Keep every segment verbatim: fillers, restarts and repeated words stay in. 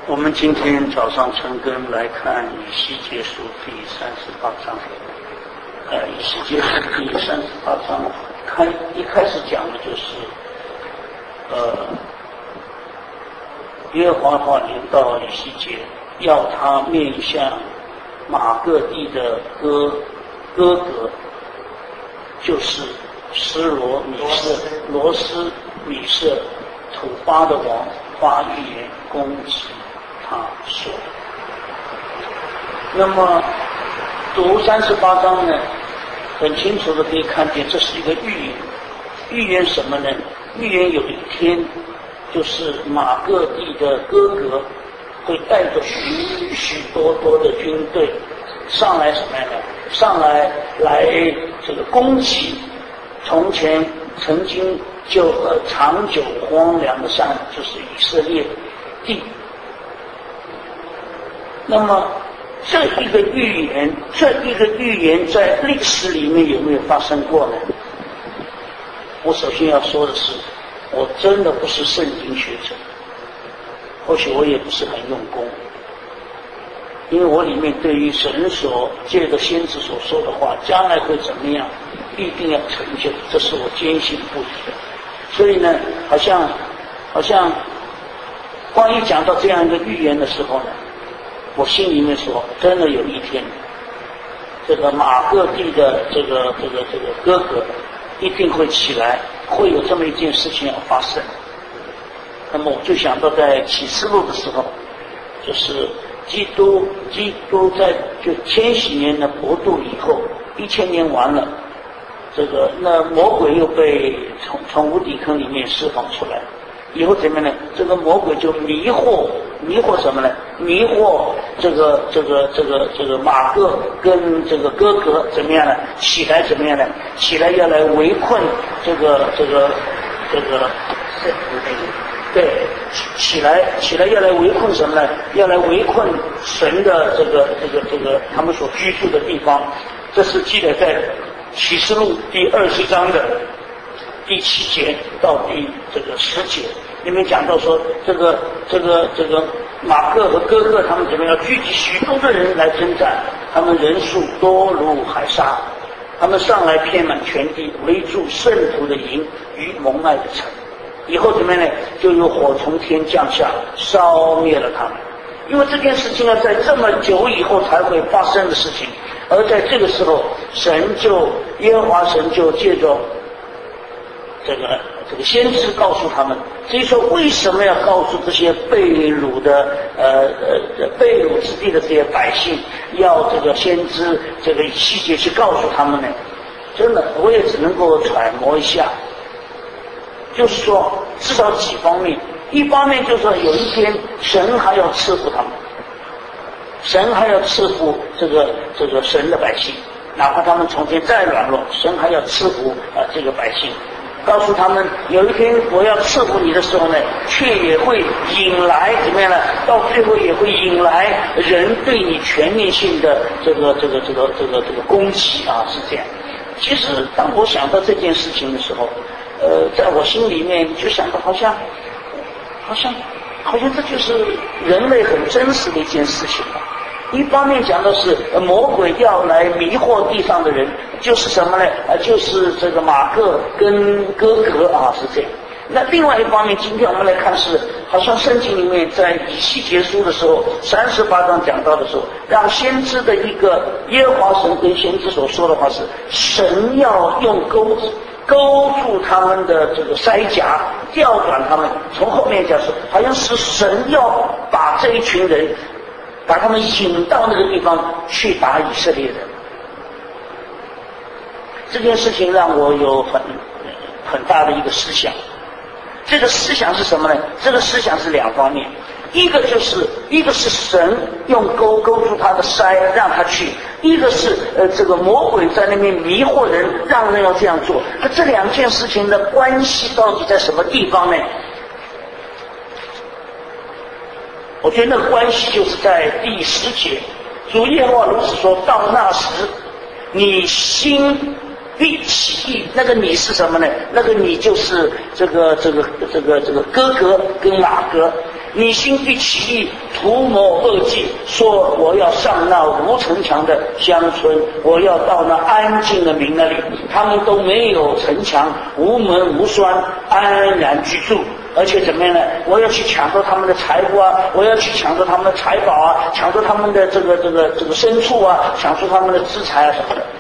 我们今天早上晨更来看以西结书第三十八章。呃，以西结书第三十八章，开一开始讲的就是，呃，耶和华话临到以西结，要他面向马各地的哥哥格，就是施罗米色、罗斯米色土巴的王发预言攻击他说。那么读三十八章呢，很清楚的可以看见，这是一个预言。预言什么呢？预言有一天，就是马各地的哥格会带着许许多多的军队上来什么样的？上来来这个攻击从前曾经就呃长久荒凉的山，就是以色列地。那么这一个预言，这一个预言在历史里面有没有发生过呢？我首先要说的是，我真的不是圣经学者，或许我也不是很用功，因为我里面对于神所借着先知所说的话，将来会怎么样，必定要成就，这是我坚信不疑的。所以呢，好像好像关于讲到这样一个预言的时候呢，我心里面说，真的有一天，这个马各地的这个这个这个哥哥一定会起来，会有这么一件事情要发生。那么我就想到在启示录的时候，就是基督基督在就千禧年的国度以后，一千年完了，这个那魔鬼又被从从无底坑里面释放出来。以后怎么呢？这个魔鬼就迷惑，迷惑什么呢？迷惑这个这个这个这个马各跟这个哥格怎么样呢？起来怎么样呢？起来要来围困这个这个这个对，起来起来要来围困什么呢？要来围困神的这个这个这个他们所居住的地方。这是记载在启示录第二十章的第七节到第这个十节，里面讲到说，这个这个这个马各和哥哥他们怎么样聚集许多的人来征战，他们人数多如海沙，他们上来遍满全地，围住圣徒的营与蒙爱的城。以后怎么样呢？就有火从天降下，烧灭了他们。因为这件事情要在这么久以后才会发生的事情，而在这个时候，神就耶和华神就借着这个这个先知告诉他们，所以说为什么要告诉这些被掳的呃呃被掳之地的这些百姓，要这个先知这个细节去告诉他们呢？真的，我也只能够揣摩一下，就是说至少几方面。一方面就是说有一天神还要赐福他们，神还要赐福这个这个神的百姓，哪怕他们从前再软弱，神还要赐福啊、呃、这个百姓。告诉他们，有一天我要赐福你的时候呢，却也会引来怎么样呢？到最后也会引来人对你全面性的这个这个这个这个这个攻击啊，是这样。其实当我想到这件事情的时候，呃，在我心里面就想到，好像好像好像这就是人类很真实的一件事情吧。一方面讲的是魔鬼要来迷惑地上的人，就是什么呢？呃，就是这个马各跟哥格啊，是这样。那另外一方面，今天我们来看是，好像圣经里面在以西结书的时候，三十八章讲到的时候，让先知的一个耶和华神跟先知所说的话是，神要用钩子勾住他们的这个腮甲，调转他们。从后面讲是，好像是神要把这一群人，把他们引到那个地方去打以色列人。这件事情让我有很很大的一个思想。这个思想是什么呢？这个思想是两方面，一个就是一个是神用钩勾住他的腮让他去，一个是呃这个魔鬼在那边迷惑人，让人要这样做。那这两件事情的关系到底在什么地方呢？我觉得那个关系就是在第十节，主耶和华如此说，到那时你心必起意，那个你是什么呢？那个你就是这个这个这个这个哥格跟马格。 你心地起意，图谋恶计，说我要上那无城墙的乡村，我要到那安静的民那里，他们都没有城墙，无门无栓，安然居住。而且怎么样呢？我要去抢夺他们的财物啊，我要去抢夺他们的财宝啊，抢夺他们的这个这个这个牲畜啊，抢夺他们的资财啊什么的。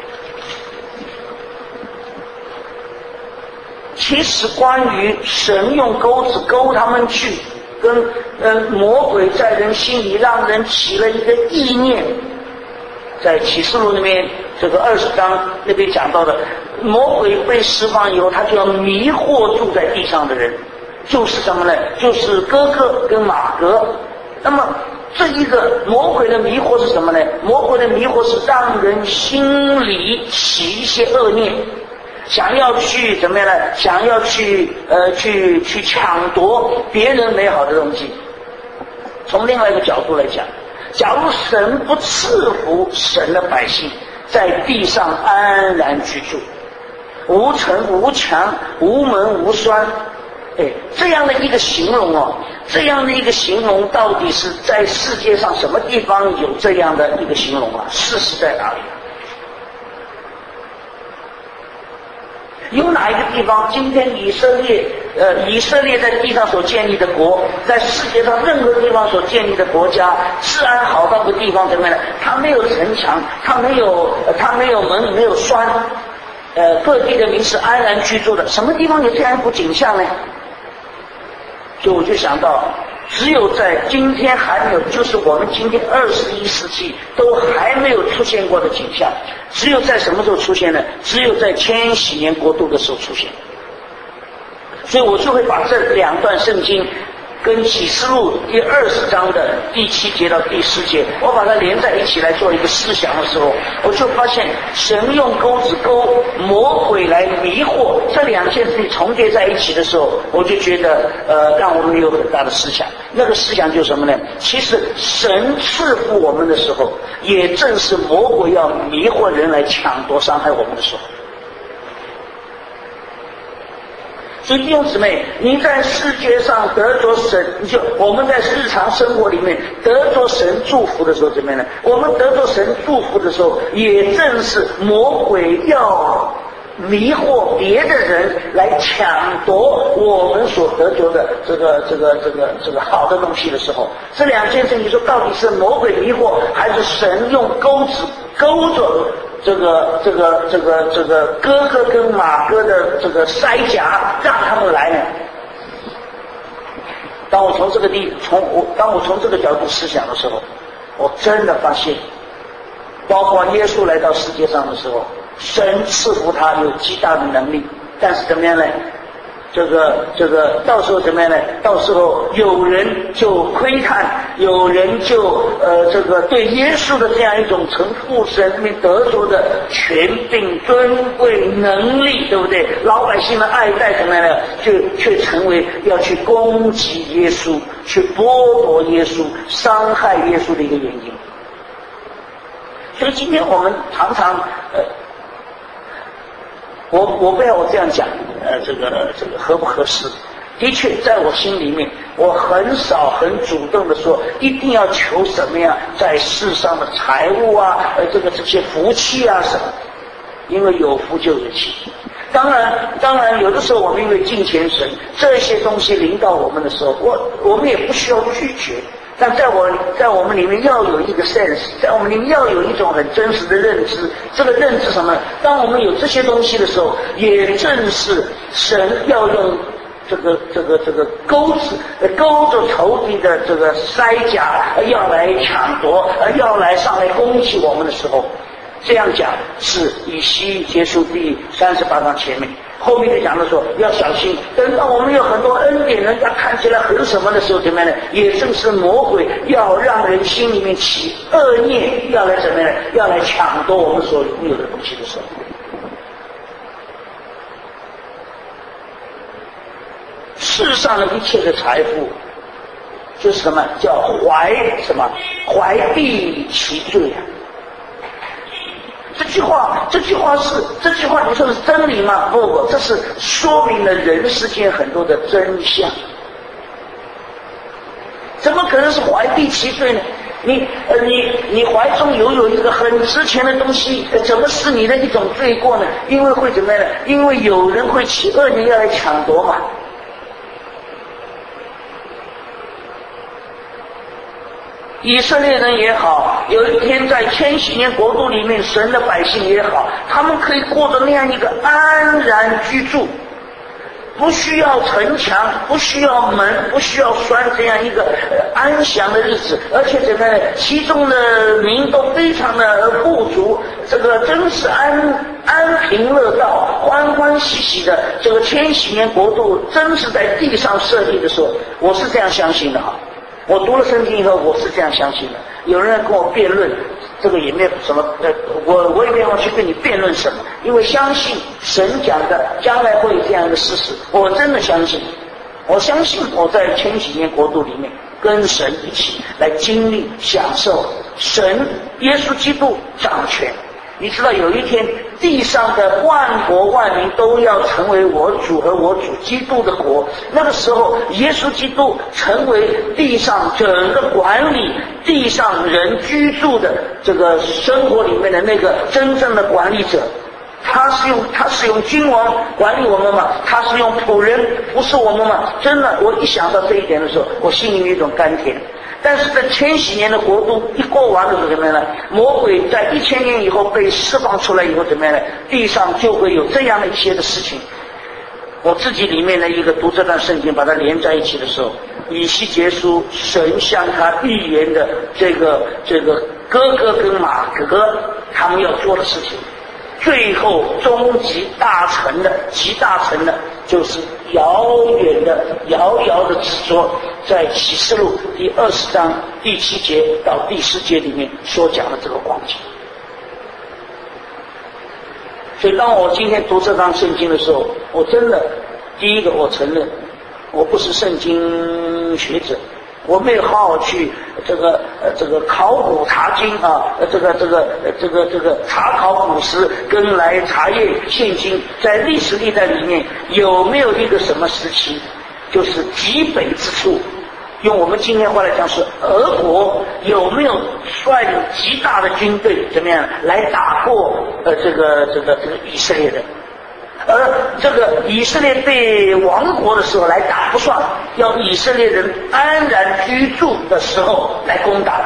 其实关于神用钩子钩他们去，跟呃魔鬼在人心里让人起了一个意念，在启示录里面这个二十章那边讲到的，魔鬼被释放以后，他就要迷惑住在地上的人，就是什么呢？就是哥哥跟马哥。那么这一个魔鬼的迷惑是什么呢？魔鬼的迷惑是让人心里起一些恶念，想要去怎么样呢？想要去呃去去抢夺别人美好的东西。从另外一个角度来讲，假如神不赐福神的百姓在地上安然居住，无城无墙，无门无栓，哎，这样的一个形容哦，这样的一个形容到底是在世界上什么地方有这样的一个形容啊？事实在哪里？有哪一个地方今天以色列呃以色列在地上所建立的国，在世界上任何地方所建立的国家，治安好到个地方怎么样呢？它没有城墙，它没有它没有门，没有栓，呃各地的民是安然居住的。什么地方有这样一幅景象呢？所以我就想到，只有在今天还没有，就是我们今天二十一世纪都还没有出现过的景象，只有在什么时候出现呢？只有在千禧年国度的时候出现。所以我就会把这两段圣经跟启示录第二十章的第七节到第十节，我把它连在一起来做一个思想的时候，我就发现神用钩子钩魔鬼来迷惑，这两件事情重叠在一起的时候，我就觉得呃，让我们有很大的思想。那个思想就是什么呢？其实神赐福我们的时候，也正是魔鬼要迷惑人来抢夺伤害我们的时候。所以弟兄姊妹，你在世界上得着神，你就我们在日常生活里面得着神祝福的时候怎么样呢？我们得着神祝福的时候，也正是魔鬼要迷惑别的人来抢夺我们所得着的这个这个这个这个好的东西的时候，这两件事你说到底是魔鬼迷惑，还是神用钩子勾着这个这个这个这个哥哥跟马哥的这个筛甲让他们来呢？当我从这个地从我当我从这个角度思想的时候，我真的发现，包括耶稣来到世界上的时候，神赐福他有极大的能力，但是怎么样呢？这个这个到时候怎么样呢？到时候有人就窥探，有人就呃这个对耶稣的这样一种从父神里得着的权柄、尊贵、能力，对不对？老百姓的爱戴怎么样呢？就却成为要去攻击耶稣、去剥夺耶稣、伤害耶稣的一个原因。所以今天我们常常呃。我我不要我这样讲，呃，这个这个合不合适？的确，在我心里面，我很少很主动的说，一定要求什么样在世上的财物啊，呃，这个这些福气啊什么，因为有福就有气。当然，当然，有的时候我们因为敬虔神，这些东西临到我们的时候，我我们也不需要拒绝。但在我在我们里面要有一个 sense， 在我们里面要有一种很真实的认知。这个认知什么？当我们有这些东西的时候，也正是神要用这个这个这个钩子勾着仇敌的这个筛甲，要来抢夺，要来上来攻击我们的时候。这样讲是以西结束第三十八章前面，后面就讲的说要小心，等到我们有很多恩典，人家看起来很什么的时候，怎么样呢？也正是魔鬼要让人心里面起恶念，要来怎么样呢？要来抢夺我们所拥有的东西的时候。世上的一切的财富，就是什么叫怀什么怀璧其罪啊？这句话，这句话是这句话，你说是真理吗？不不，这是说明了人世间很多的真相。 可能是怀第七罪呢？你呃，你你怀中有有一个很值钱的东西，呃、怎么是你的一种罪过呢？因为会怎么样呢？因为有人会起恶念要来抢夺嘛。以色列人也好，有一天在千禧年国度里面，神的百姓也好，他们可以过着那样一个安然居住，不需要城墙，不需要门，不需要栓，这样一个安详的日子，而且怎么样，其中的民都非常的富足，这个真是安安平乐道，欢欢喜喜的。这个千禧年国度真是在地上设立的时候，我是这样相信的哈。我读了圣经以后，我是这样相信的。有人跟我辩论，这个也没有什么，呃，我我也没有去跟你辩论什么，因为相信神讲的将来会有这样一个事实，我真的相信。我相信我在千禧年国度里面跟神一起来经历享受神耶稣基督掌权。你知道有一天地上的万国万民都要成为我主和我主基督的国，那个时候耶稣基督成为地上整个管理地上人居住的这个生活里面的那个真正的管理者。他是用他是用君王管理我们吗？他是用仆人服侍我们吗？真的，我一想到这一点的时候，我心里有一种甘甜。但是在千禧年的国度一过完了怎么样呢？魔鬼在一千年以后被释放出来以后怎么样呢？地上就会有这样的一些的事情。我自己里面的一个读这段圣经把它连在一起的时候，以西结书神向他预言的这个这个哥哥跟马哥他们要做的事情，最后终极大成的极大成的就是遥远的遥遥的执着，在启示录第二十章第七节到第十节里面所讲的这个光景。所以当我今天读这张圣经的时候，我真的第一个我承认我不是圣经学者，我没有好好去这个呃这个考古查经啊，呃这个这个呃这个这个查考古史，跟来查验现今在历史历代里面有没有一个什么时期，就是极北之处，用我们今天话来讲是俄国有没有率领极大的军队怎么样来打过呃这个这个这个以色列人。而这个以色列被亡国的时候来打不算，要以色列人安然居住的时候来攻打。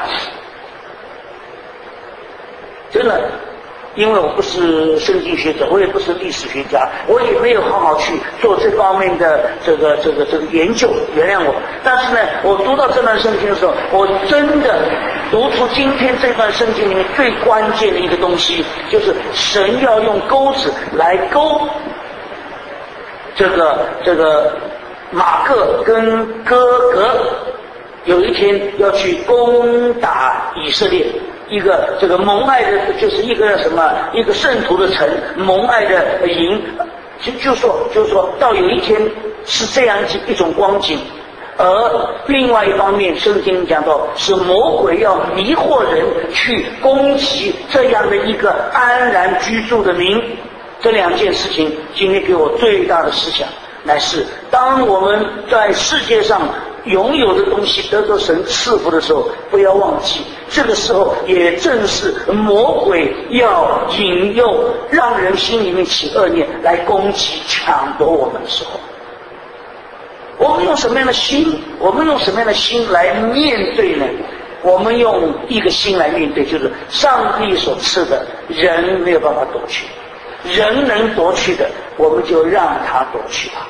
真的，因为我不是圣经学者，我也不是历史学家，我也没有好好去做这方面的这个这个这个研究，原谅我。但是呢，我读到这段圣经的时候，我真的读出今天这段圣经里面最关键的一个东西，就是神要用钩子来钩这个这个马各跟哥格，有一天要去攻打以色列。一个这个蒙爱的，就是一个什么，一个圣徒的城，蒙爱的营，就就说就是说到有一天是这样一一种光景。而另外一方面，圣经讲到是魔鬼要迷惑人去攻击这样的一个安然居住的民。这两件事情今天给我最大的思想，乃是当我们在世界上拥有的东西得到神赐福的时候，不要忘记，这个时候也正是魔鬼要引诱让人心里面起恶念来攻击抢夺我们的时候。我们用什么样的心我们用什么样的心来面对呢？我们用一个心来面对，就是上帝所赐的，人没有办法夺去，人能夺去的，我们就让他夺去吧。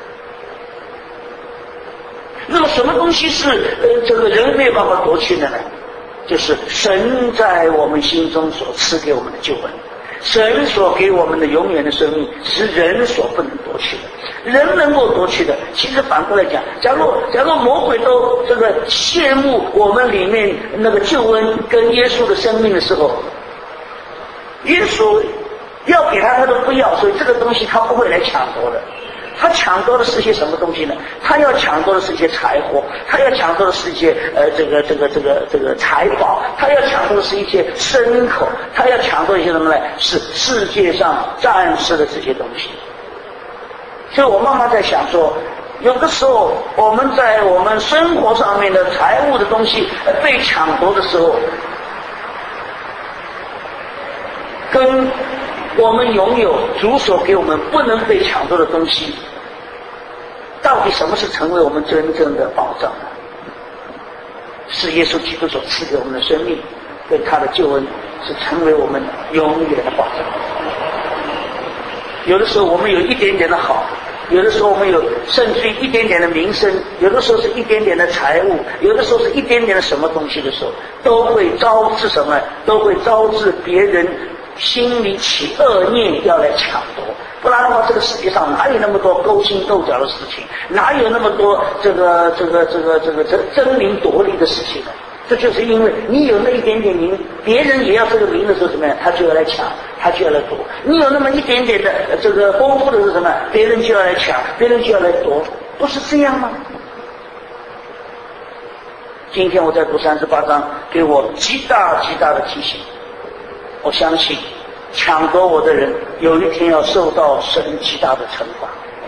那么什么东西是呃这个人没有办法夺去的呢？就是神在我们心中所赐给我们的救恩，神所给我们的永远的生命是人所不能夺去的。人能够夺去的，其实反过来讲，假如假如魔鬼都这个羡慕我们里面那个救恩跟耶稣的生命的时候，耶稣要给他他都不要，所以这个东西他不会来抢夺的。他抢夺的是些什么东西呢？他要抢夺的是一些财货，他要抢夺的是一些呃这个这个这个这个财宝，他要抢夺的是一些牲口，他要抢夺一些什么呢？是世界上暂时的这些东西。所以我妈妈在想说， 有的时候我们在我们生活上面的财务的东西被抢夺的时候，跟我们拥有主所给我们不能被抢夺的东西，到底什么是成为我们真正的保障呢？是耶稣基督所赐给我们的生命跟他的救恩，是成为我们永远的保障。有的时候我们有一点点的好，有的时候我们有甚至于一点点的名声，有的时候是一点点的财物，有的时候是一点点的什么东西的时候，都会招致什么？都会招致别人心里起恶念要来抢夺。不然的话，这个世界上哪有那么多勾心斗角的事情？哪有那么多这个这个这个这个争争名夺利的事情呢？这就是因为你有那一点点名，别人也要这个名的时候怎么样？他就要来抢，他就要来夺。你有那么一点点的这个丰富的是什么？别人就要来抢，别人就要来夺，不是这样吗？今天我在读三十八章，给我极大极大的提醒。我相信抢夺我的人有一天要受到神极大的惩罚。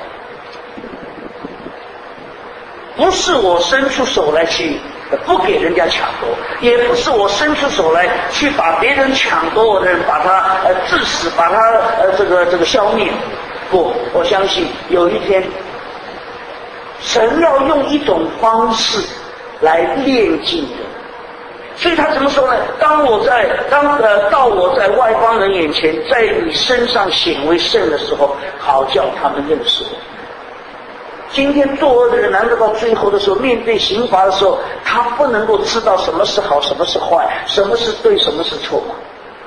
不是我伸出手来去不给人家抢夺，也不是我伸出手来去把别人抢夺我的人把他呃致死，把他呃这个这个消灭。不，我相信有一天神要用一种方式来炼净人。所以他怎么说呢？当我在当呃到我在外邦人眼前，在你身上显为圣的时候，好叫他们认识我。今天作恶的人，难道到最后的时候，面对刑罚的时候，他不能够知道什么是好，什么是坏，什么是对，什么是错吗？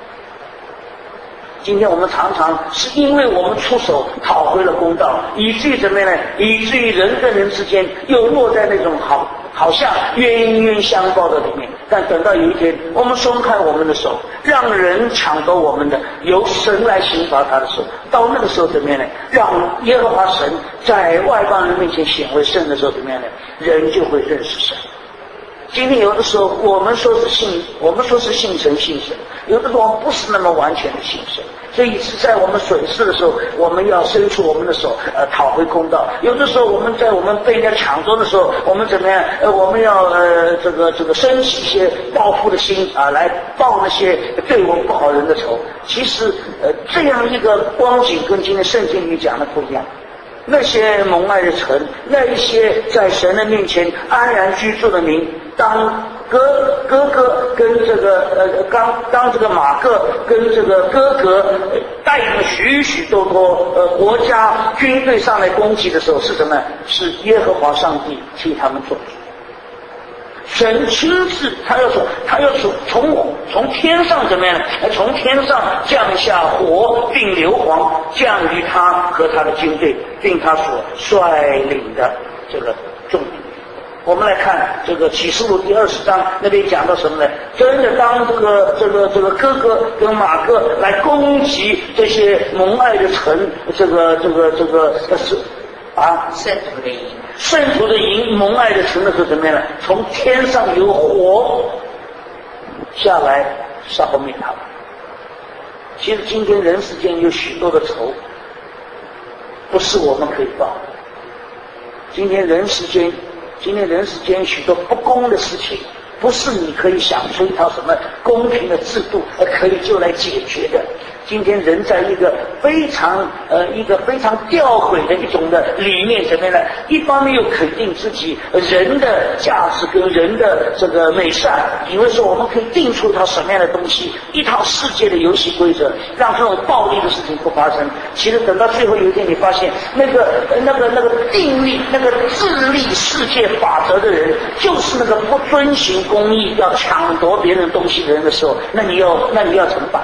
今天我们常常是因为我们出手讨回了公道，以至于怎么样呢？以至于人跟人之间又落在那种好好像冤冤相报的里面。但等到有一天我们松开我们的手，让人抢夺我们的，由神来刑罚他的时候，到那个时候怎么样呢？让耶和华神在外邦人面前显为圣的时候怎么样呢？人就会认识神。今天有的时候我们说是信，我们说是信神信神，有的时候我们不是那么完全的信神，所以是在我们损失的时候，我们要伸出我们的手，呃，讨回公道。有的时候我们在我们被人家抢夺的时候，我们怎么样？呃，我们要呃这个这个升起一些报复的心啊，来报那些对我们不好人的仇。其实呃这样一个光景跟今天圣经里讲的不一样。那些蒙爱的城，那一些在神的面前安然居住的民，当哥哥哥跟这个呃当当这个马各跟这个哥哥带领许许多多呃国家军队上来攻击的时候，是什么？是耶和华上帝替他们做主。神亲自，他要从他要从从从天上怎么样呢？从天上降下火，并硫磺降于他和他的军队，并他所率领的这个众民。我们来看这个启示录第二十章，那边讲到什么呢？真的，当这个这个这个哥哥跟马各来攻击这些蒙爱的城，这个这个这个是啊， 圣徒的营， 圣徒的营蒙爱的城的时候怎么样呢？从天上有火下来烧灭他们。其实今天人世间有许多的仇，不是我们可以报的。今天人世间，今天人世间许多不公的事情，不是你可以想出一套什么公平的制度而可以就来解决的。今天人在一个非常呃一个非常吊诡的一种的理念怎么样呢？一方面又肯定自己人的价值跟人的这个美善，以为说我们可以定出一套什么样的东西，一套世界的游戏规则，让这种暴力的事情不发生。其实等到最后有一天，你发现那个那个那个定力、那个治理世界法则的人，就是那个不遵循公义、要抢夺别人东西的人的时候，那你要那你要怎么办？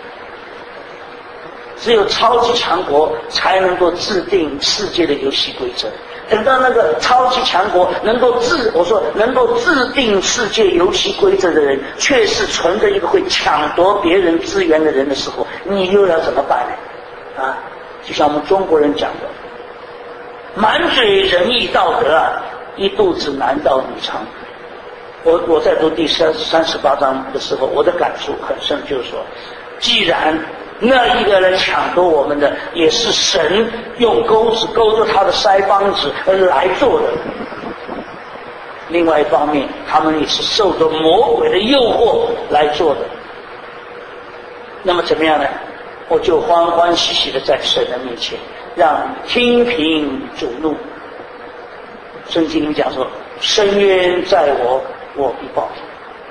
只有超级强国才能够制定世界的游戏规则。等到那个超级强国能够制，我说能够制定世界游戏规则的人，却是存着一个会抢夺别人资源的人的时候，你又要怎么办呢？啊，就像我们中国人讲的，满嘴仁义道德啊，一肚子男盗女娼。我我在读第三三十八章的时候，我的感触很深，就是说，既然那一个人抢夺我们的，也是神用钩子勾着他的腮帮子而来做的。另外一方面，他们也是受着魔鬼的诱惑来做的。那么怎么样呢？我就欢欢喜喜的在神的面前，让听凭主怒。圣经里讲说，深渊在我，我必报应。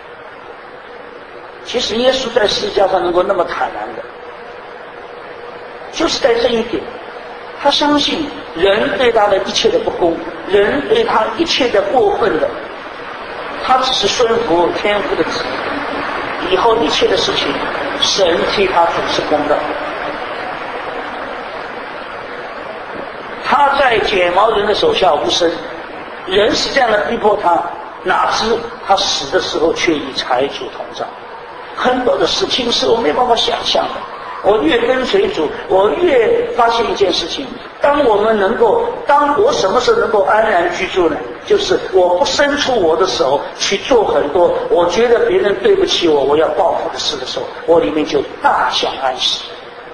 其实耶稣在十字架上能够那么坦然的，就是在这一点，他相信人对他的一切的不公，人对他一切的过分的，他只是顺服天父的旨意，以后一切的事情神替他主持公道。他在剪毛人的手下无声，人是这样的逼迫他，哪知他死的时候却与财主同葬。很多的事情是我没办法想象的。我越跟随主，我越发现一件事情：当我们能够，当我什么时候能够安然居住呢？就是我不伸出我的手去做很多我觉得别人对不起我，我要报复的事的时候，我里面就大享安息。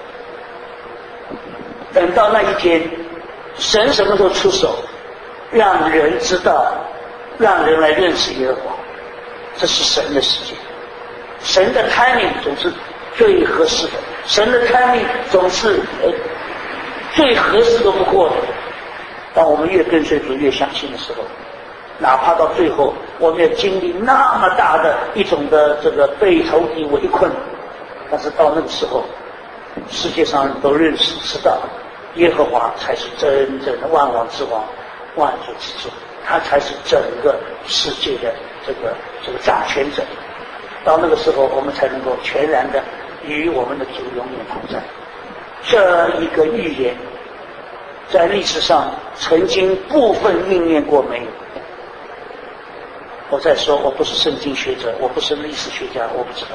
等到那一天，神什么时候出手，让人知道，让人来认识耶和华，这是神的时间。神的 timing 总是最合适的，神的 timing 总是呃最合适都不过的。当我们越跟随主越相信的时候，哪怕到最后我们要经历那么大的一种的这个被仇敌围困，但是到那个时候，世界上人都认识知道，耶和华才是真正的万王之王，万主之主，他才是整个世界的这个这个掌权者。到那个时候，我们才能够全然的与我们的主永远同在。这一个预言，在历史上曾经部分应验过没有？我再说，我不是圣经学者，我不是历史学家，我不知道。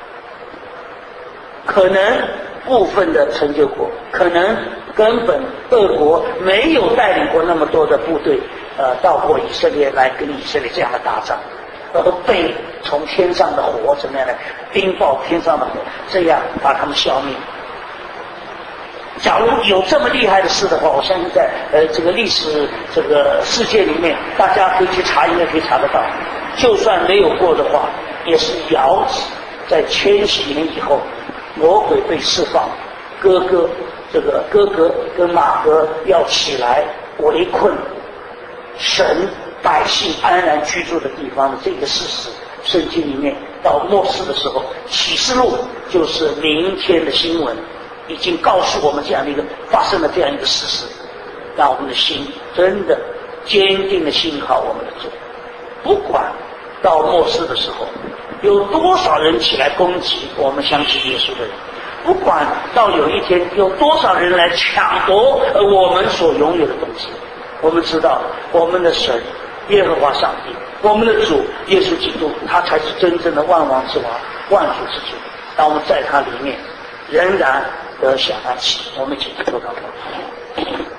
可能部分的成就过，可能根本俄国没有带领过那么多的部队，呃，到过以色列来跟以色列这样的打仗。都被从天上的火怎么样呢？冰雹天上的火，这样把他们消灭。假如有这么厉害的事的话，我相信在呃这个历史这个世界里面，大家可以去查，应该可以查得到。就算没有过的话，也是遥指在千禧年以后，魔鬼被释放，哥哥这个哥哥跟马哥要起来围困神百姓安然居住的地方的这个事实，圣经里面到末世的时候，启示录就是明天的新闻，已经告诉我们这样的一个发生了这样一个事实，让我们的心真的坚定的信靠我们的主。不管到末世的时候有多少人起来攻击我们相信耶稣的人，不管到有一天有多少人来抢夺我们所拥有的东西，我们知道我们的神耶和华上帝，我们的主耶稣基督，他才是真正的万王之王，万主之主。当我们在他里面仍然得享安息，我们一起做祷告。